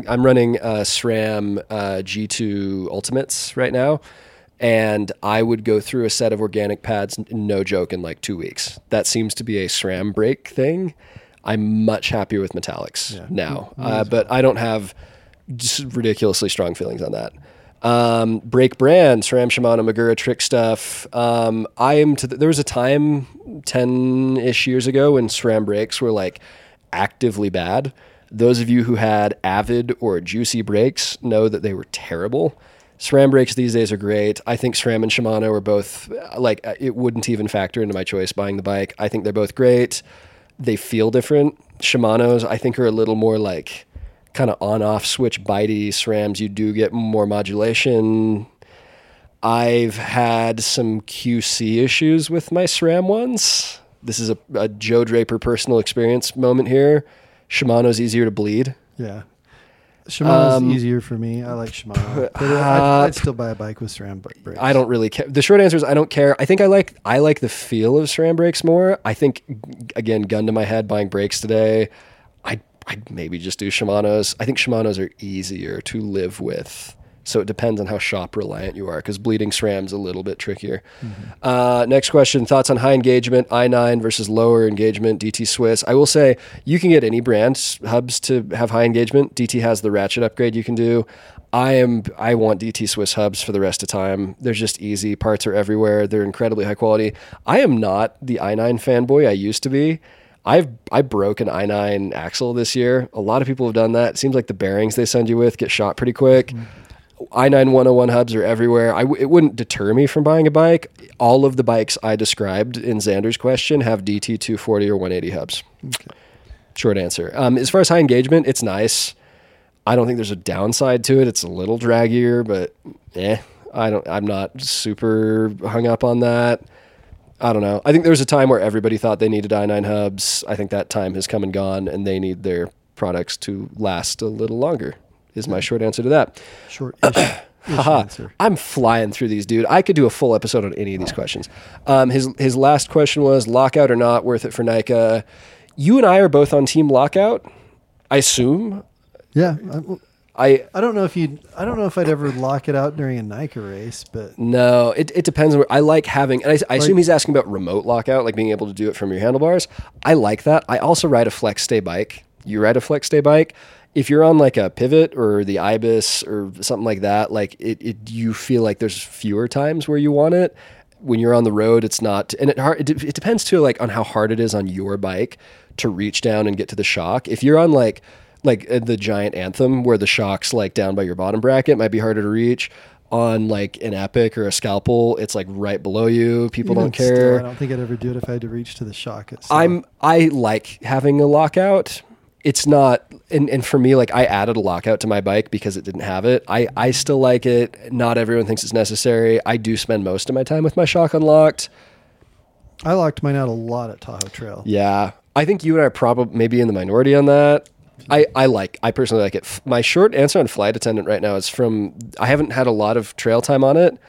SRAM G2 Ultimates right now, and I would go through a set of organic pads, no joke, in like 2 weeks. That seems to be a SRAM brake thing. I'm much happier with metallics now, but I don't have just ridiculously strong feelings on that. Brake brand, SRAM, Shimano, Magura, Trick Stuff. There was a time 10-ish years ago when SRAM brakes were like actively bad. Those of you who had Avid or Juicy brakes know that they were terrible. SRAM brakes these days are great. I think SRAM and Shimano are both, like, it wouldn't even factor into my choice buying the bike. I think they're both great. They feel different. Shimano's, I think, are a little more like kind of on-off switch bitey. SRAMs, you do get more modulation. I've had some QC issues with my SRAM ones. This is a Joe Draper personal experience moment here. Shimano's easier to bleed. Yeah. Shimano's easier for me. I like Shimano. But I'd still buy a bike with SRAM brakes. I don't really care. The short answer is I don't care. I think I like the feel of SRAM brakes more. I think, again, gun to my head, buying brakes today, I'd maybe just do Shimano's. I think Shimano's are easier to live with. So it depends on how shop reliant you are, because bleeding SRAM's a little bit trickier. Mm-hmm. Next question, thoughts on high engagement, i9 versus lower engagement, DT Swiss. I will say you can get any brand hubs to have high engagement. DT has the ratchet upgrade you can do. I want DT Swiss hubs for the rest of time. They're just easy. Parts are everywhere. They're incredibly high quality. I am not the i9 fanboy I used to be. I broke an i9 axle this year. A lot of people have done that. It seems like the bearings they send you with get shot pretty quick. Mm-hmm. i9 101 hubs are everywhere. It wouldn't deter me from buying a bike. All of the bikes I described in Xander's question have DT 240 or 180 hubs. Okay. Short answer. As far as high engagement, it's nice. I don't think there's a downside to it. It's a little draggier, but I'm not super hung up on that. I don't know. I think there was a time where everybody thought they needed i9 hubs. I think that time has come and gone, and they need their products to last a little longer, is my short answer to that. Short-ish answer. I'm flying through these, dude. I could do a full episode on any of these questions. His last question was, lockout or not, worth it for NICA? You and I are both on Team Lockout, I assume. Yeah. I don't know if I'd ever lock it out during a NICA race, but no, it depends. I like having, and I assume he's asking about remote lockout, like being able to do it from your handlebars. I like that. I also ride a flex stay bike. You ride a flex stay bike. If you're on like a Pivot or the Ibis or something like that, like you feel like there's fewer times where you want it. When you're on the road, it's not, and it depends too, like on how hard it is on your bike to reach down and get to the shock. If you're on like the Giant Anthem where the shock's like down by your bottom bracket, it might be harder to reach. On like an Epic or a Scalpel, it's like right below you. People don't care. Still, I don't think I'd ever do it if I had to reach to the shock itself. I like having a lockout. It's not, and for me, like I added a lockout to my bike because it didn't have it. I still like it. Not everyone thinks it's necessary. I do spend most of my time with my shock unlocked. I locked mine out a lot at Tahoe Trail. Yeah. I think you and I are probably maybe in the minority on that. I personally like it. My short answer on Flight Attendant right now is I haven't had a lot of trail time on it.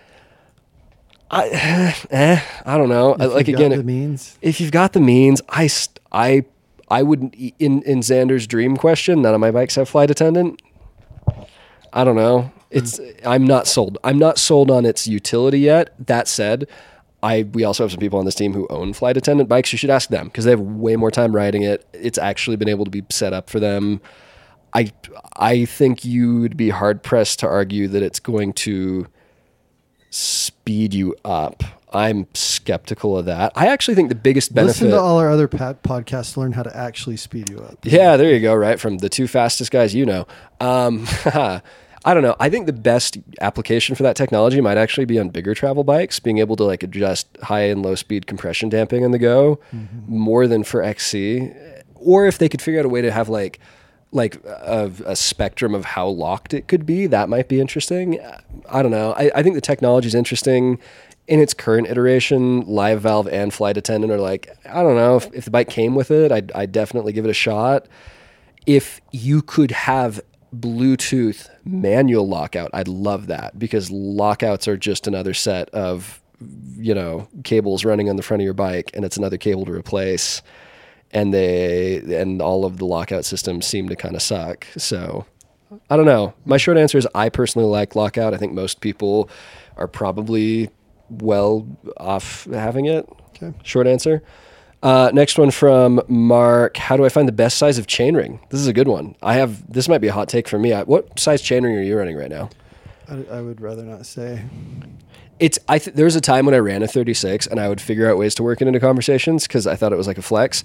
I don't know. If you've got the means, I wouldn't, in Xander's dream question, none of my bikes have Flight Attendant. I don't know. I'm not sold. I'm not sold on its utility yet. That said, we also have some people on this team who own Flight Attendant bikes. You should ask them because they have way more time riding it. It's actually been able to be set up for them. I think you'd be hard pressed to argue that it's going to speed you up. I'm skeptical of that. I actually think the biggest benefit... Listen to all our other podcasts to learn how to actually speed you up. Yeah, there you go, right? From the two fastest guys you know. I don't know. I think the best application for that technology might actually be on bigger travel bikes, being able to like adjust high and low speed compression damping on the go more than for XC. Or if they could figure out a way to have like a spectrum of how locked it could be, that might be interesting. I don't know. I think the technology is interesting. In its current iteration, Live Valve and Flight Attendant are like, I don't know, if the bike came with it, I'd definitely give it a shot. If you could have Bluetooth manual lockout, I'd love that, because lockouts are just another set of, cables running on the front of your bike, and it's another cable to replace. And all of the lockout systems seem to kind of suck. So I don't know. My short answer is I personally like lockout. I think most people are probably well off having it. Okay. Short answer. Next one from Mark. How do I find the best size of chainring? This is a good one. This might be a hot take for me. What size chainring are you running right now? I would rather not say. There was a time when I ran a 36 and I would figure out ways to work it into conversations because I thought it was like a flex.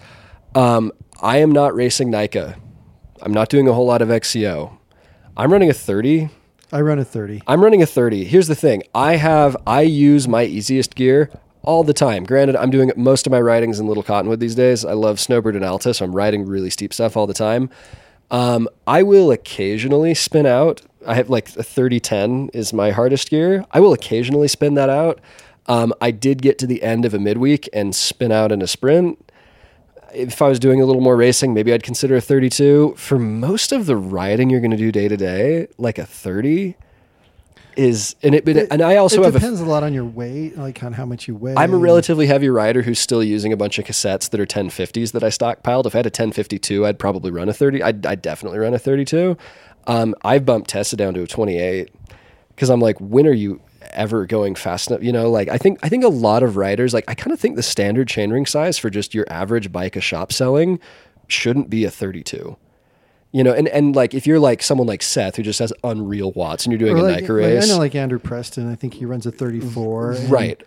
I am not racing NICA. I'm not doing a whole lot of XCO. I'm running a 30. I run a 30. I'm running a 30. Here's the thing. I use my easiest gear all the time. Granted, I'm doing most of my ridings in Little Cottonwood these days. I love Snowbird and Alta, so I'm riding really steep stuff all the time. I will occasionally spin out. I have like a 30-10 is my hardest gear. I will occasionally spin that out. I did get to the end of a midweek and spin out in a sprint. If I was doing a little more racing, maybe I'd consider a 32. For most of the riding you're going to do day to day, like a 30 is, and I also it depends a lot on your weight, like on how much you weigh. I'm a relatively heavy rider who's still using a bunch of cassettes that are 1050s that I stockpiled. If I had a 1052, I'd probably run a 30. I'd definitely run a 32. I've bumped Tessa down to a 28 because I'm like, when are you ever going fast enough? I think a lot of riders, I kind of think the standard chainring size for just your average bike a shop selling shouldn't be a 32. And like if you're like someone like Seth who just has unreal watts and you're doing a NICA race. I know like Andrew Preston, I think he runs a 34. Right.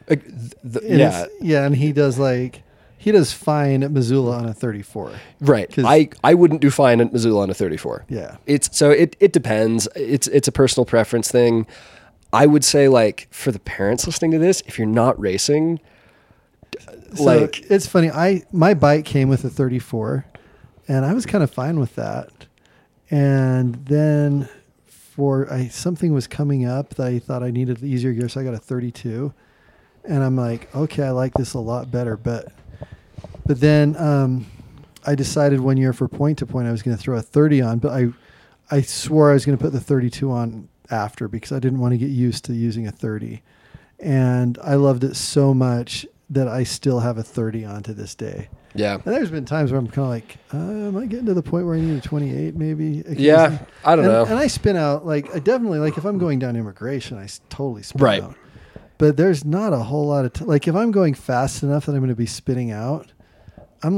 And he does fine at Missoula on a 34. Right. I wouldn't do fine at Missoula on a 34. Yeah. It depends. It's a personal preference thing. I would say, like, for the parents listening to this, if you're not racing, it's funny. My bike came with a 34, and I was kind of fine with that. And then something was coming up that I thought I needed easier gear, so I got a 32. And I'm like, okay, I like this a lot better. But then I decided one year for point to point I was going to throw a 30 on, but I swore I was going to put the 32 on after because I didn't want to get used to using a 30. And I loved it so much that I still have a 30 on to this day. Yeah. And there's been times where I'm kind of like, am I getting to the point where I need a 28 maybe? Yeah. I don't know. And I spin out, I definitely, if I'm going down immigration, I totally spin right. out. But there's not a whole lot of, if I'm going fast enough that I'm going to be spinning out, I'm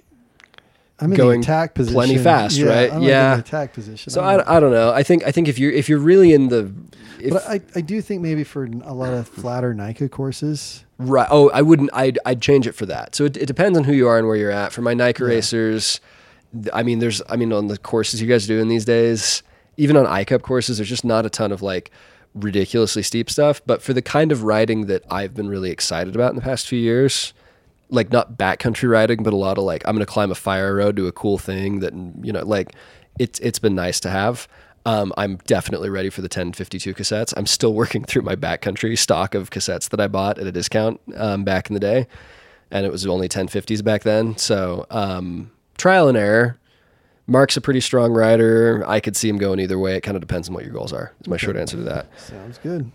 in going the attack position. Plenty fast, right? I'm in the attack position. So I don't know. I think if you're really in the, but I do think maybe for a lot of flatter NICA courses, right? Oh, I wouldn't. I'd change it for that. So it depends on who you are and where you're at. For my NICA racers, on the courses you guys are doing these days, even on iCup courses, there's just not a ton of ridiculously steep stuff. But for the kind of riding that I've been really excited about in the past few years, not backcountry riding, but a lot of I'm going to climb a fire road, do a cool thing that, it's been nice to have. I'm definitely ready for the 1052 cassettes. I'm still working through my backcountry stock of cassettes that I bought at a discount back in the day. And it was only 1050s back then. So trial and error. Mark's a pretty strong rider. I could see him going either way. It kind of depends on what your goals are. Is my short answer to that. Sounds good.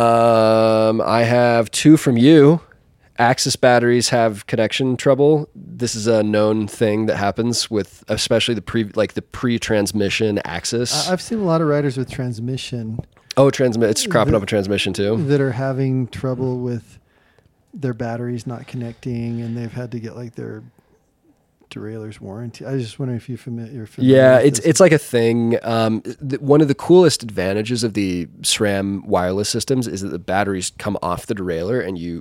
I have two from you. Axis batteries have connection trouble. This is a known thing that happens with especially the pre-transmission Axis. I've seen a lot of riders with transmission. Oh, it's cropping up a transmission too. That are having trouble with their batteries not connecting, and they've had to get their derailleur's warranty. I was just wondering if you're familiar. Yeah, with it's like a thing. One of the coolest advantages of the SRAM wireless systems is that the batteries come off the derailleur,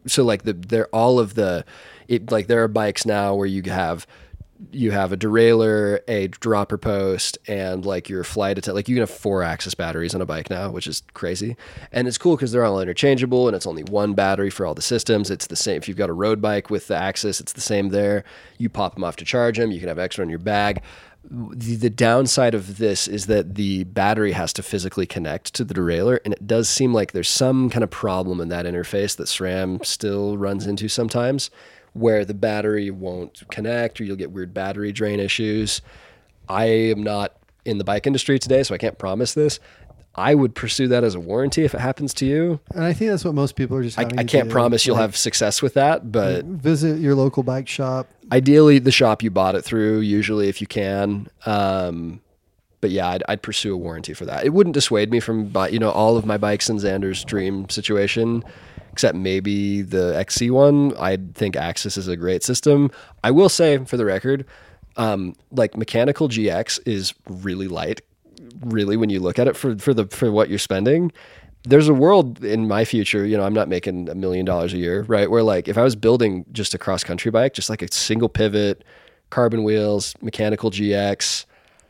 and there are bikes now where you have a derailleur, a dropper post, and your flight attendant. You can have 4 Axis batteries on a bike now, which is crazy. And it's cool because they're all interchangeable, and it's only one battery for all the systems. It's the same. If you've got a road bike with the Axis, it's the same there. You pop them off to charge them. You can have extra in your bag. The downside of this is that the battery has to physically connect to the derailleur, and it does seem like there's some kind of problem in that interface that SRAM still runs into sometimes, where the battery won't connect or you'll get weird battery drain issues. I am not in the bike industry today, so I can't promise this. I would pursue that as a warranty if it happens to you. And I think that's what most people are just having I to can't do. promise you'll have success with that, but Visit your local bike shop. ideally the shop you bought it through, usually if you can. But yeah, I'd pursue a warranty for that. It wouldn't dissuade me from all of my bikes in Xander's dream situation, except maybe the XC one. I think Axis is a great system. I will say, for the record, like Mechanical GX is really light. Really, when you look at it for what you're spending, there's a world in my future, I'm not making $1 million a year, right? Where like if I was building just a cross country bike, just like a single pivot, carbon wheels, Mechanical GX,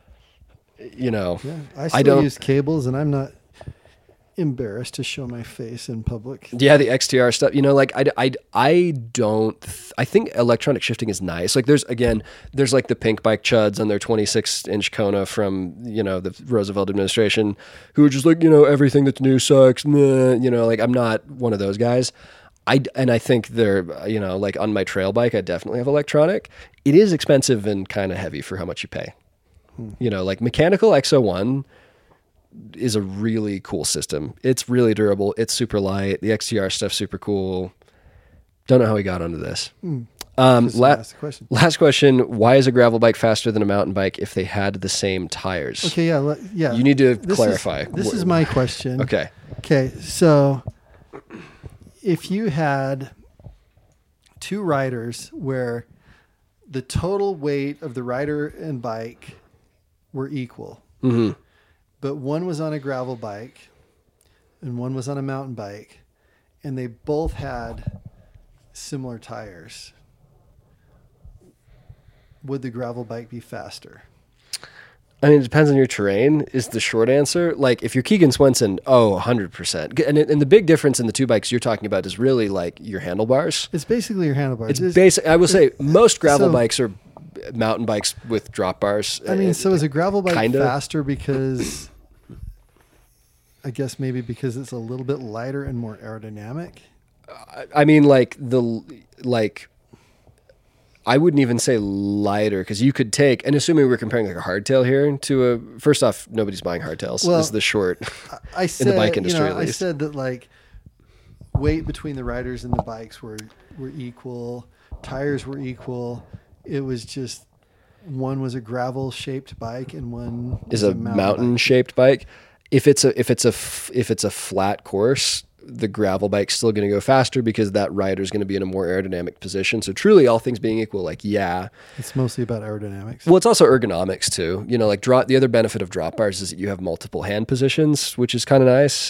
I still use cables, and I'm not embarrassed to show my face in public. Yeah, the XTR stuff, I think electronic shifting is nice. Like there's like the Pink Bike chuds on their 26-inch Kona from, the Roosevelt administration who are just like, everything that's new sucks. Nah, like I'm not one of those guys. I think they're, like on my trail bike, I definitely have electronic. It is expensive and kind of heavy for how much you pay. Like Mechanical X01 is a really cool system. It's really durable. It's super light. The XTR stuff's super cool. Don't know how we got onto this. Last question. Why is a gravel bike faster than a mountain bike if they had the same tires? Okay, yeah. You need to clarify. This is my question. Okay. Okay, so if you had two riders where the total weight of the rider and bike were equal, Mm-hmm. but one was on a gravel bike and one was on a mountain bike, and they both had similar tires, would the gravel bike be faster? I mean, it depends on your terrain is the short answer. Like if you're Keegan Swenson, 100%. And the big difference in the two bikes you're talking about is really like your handlebars. It's basically your handlebars. It's basic. I will say most gravel bikes are mountain bikes with drop bars. I mean, so is a gravel bike faster because I guess maybe because it's a little bit lighter and more aerodynamic? I mean, I wouldn't even say lighter because you could take, and assuming we're comparing like a hardtail here to first off, nobody's buying hardtails. Well, is the short I said, in the bike industry at least. I said that like weight between the riders and the bikes were equal, tires were equal. It was just one was a gravel shaped bike and one is a mountain shaped bike. If it's a flat course, the gravel bike's still going to go faster because that rider's going to be in a more aerodynamic position. So truly, all things being equal, it's mostly about aerodynamics. Well, it's also ergonomics too. The other benefit of drop bars is that you have multiple hand positions, which is kind of nice.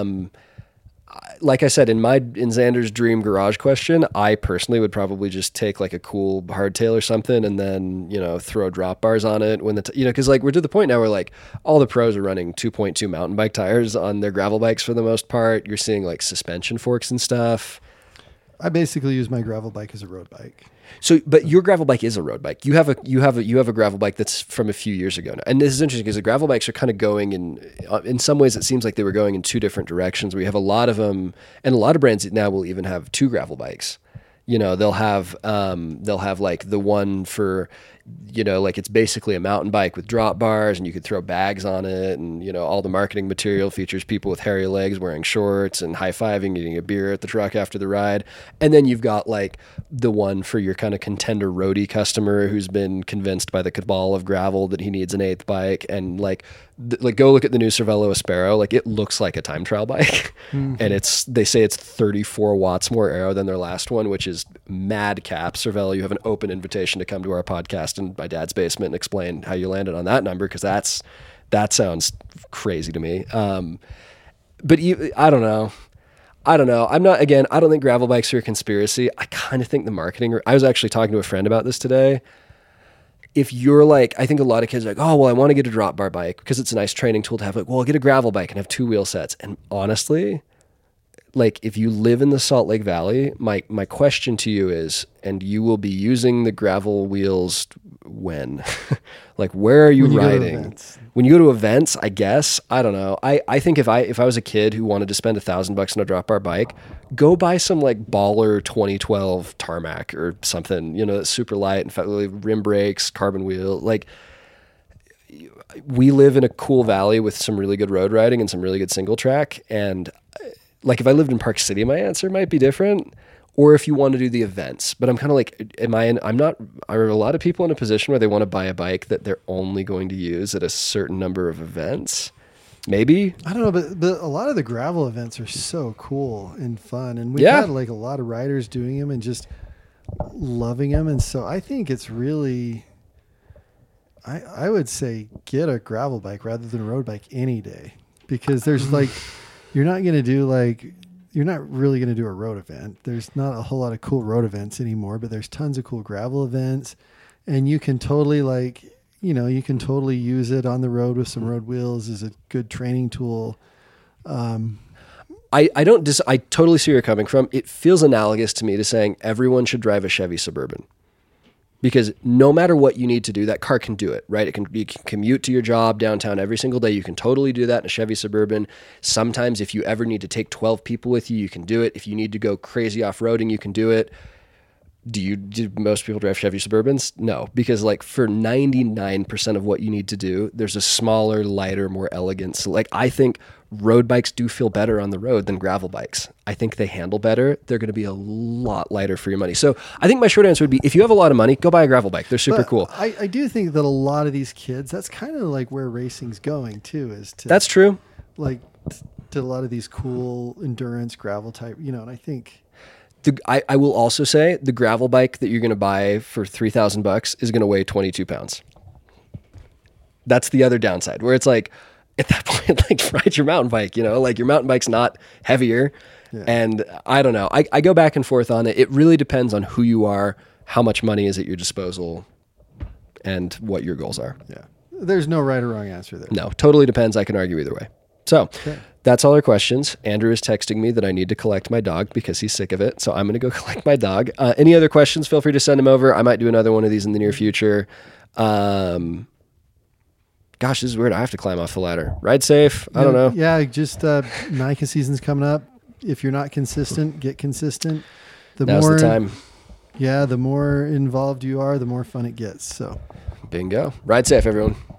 Like I said, in Xander's dream garage question, I personally would probably just take like a cool hardtail or something and then, throw drop bars on it when because like we're to the point now where like all the pros are running 2.2 mountain bike tires on their gravel bikes for the most part. You're seeing like suspension forks and stuff. I basically use my gravel bike as a road bike. So, but your gravel bike is a road bike. You have a gravel bike that's from a few years ago now. And this is interesting because the gravel bikes are kind of going in some ways it seems like they were going in two different directions. We have a lot of them, and a lot of brands now will even have two gravel bikes. They'll have like the one for, like it's basically a mountain bike with drop bars and you could throw bags on it. And, all the marketing material features people with hairy legs wearing shorts and high-fiving, eating a beer at the truck after the ride. And then you've got like the one for your kind of contender roadie customer who's been convinced by the cabal of gravel that he needs an eighth bike. And like go look at the new Cervelo Aspero. Like it looks like a time trial bike. Mm-hmm. And they say it's 34 watts more aero than their last one, which is madcap. Cervelo, you have an open invitation to come to our podcast in my dad's basement and explain how you landed on that number, because that sounds crazy to me. But I don't know. I don't think gravel bikes are a conspiracy. I kind of think the marketing. I was actually talking to a friend about this today. If you're like, I think a lot of kids are like, oh, well, I want to get a drop bar bike because it's a nice training tool to have. Like, well, I'll get a gravel bike and have two wheel sets. And honestly, like if you live in the Salt Lake Valley, my question to you is, and you will be using the gravel wheels when? Like where are you riding? When you go to events, I guess. I don't know. I think if I was a kid who wanted to spend $1,000 on a drop bar bike, go buy some like Baller 2012 tarmac or something, that's super light and rim brakes, carbon wheel. Like we live in a cool valley with some really good road riding and some really good single track. And like, if I lived in Park City, my answer might be different. Or if you want to do the events, but I'm kind of like, are a lot of people in a position where they want to buy a bike that they're only going to use at a certain number of events? Maybe. I don't know, but a lot of the gravel events are so cool and fun. And we've had like a lot of riders doing them and just loving them. And so I think it's really, I would say get a gravel bike rather than a road bike any day, because there's like, you're not really going to do a road event. There's not a whole lot of cool road events anymore, but there's tons of cool gravel events, and you can totally use it on the road with some road wheels as a good training tool. I totally see where you're coming from. It feels analogous to me to saying everyone should drive a Chevy Suburban, because no matter what you need to do, that car can do it, right? You can commute to your job downtown every single day. You can totally do that in a Chevy Suburban. Sometimes if you ever need to take 12 people with you, you can do it. If you need to go crazy off-roading, you can do it. Do most people drive Chevy Suburbans? No, because like for 99% of what you need to do, there's a smaller, lighter, more elegant. So like, I think road bikes do feel better on the road than gravel bikes. I think they handle better. They're going to be a lot lighter for your money. So I think my short answer would be, if you have a lot of money, go buy a gravel bike. They're super cool. I do think that a lot of these kids, that's kind of like where racing's going too, that's true. Like to a lot of these cool endurance gravel type, and I think, I will also say the gravel bike that you're going to buy for $3,000 is going to weigh 22 pounds. That's the other downside, where it's like, at that point, like, ride your mountain bike, like your mountain bike's not heavier. Yeah. And I don't know. I go back and forth on it. It really depends on who you are, how much money is at your disposal, and what your goals are. Yeah. There's no right or wrong answer there. No, totally depends. I can argue either way. So that's all our questions. Andrew is texting me that I need to collect my dog because he's sick of it. So I'm going to go collect my dog. Any other questions, feel free to send them over. I might do another one of these in the near future. Gosh, this is weird. I have to climb off the ladder. Ride safe. I don't know. Yeah, just NICA season's coming up. If you're not consistent, get consistent. Now's the time. Yeah, the more involved you are, the more fun it gets. So, bingo. Ride safe, everyone.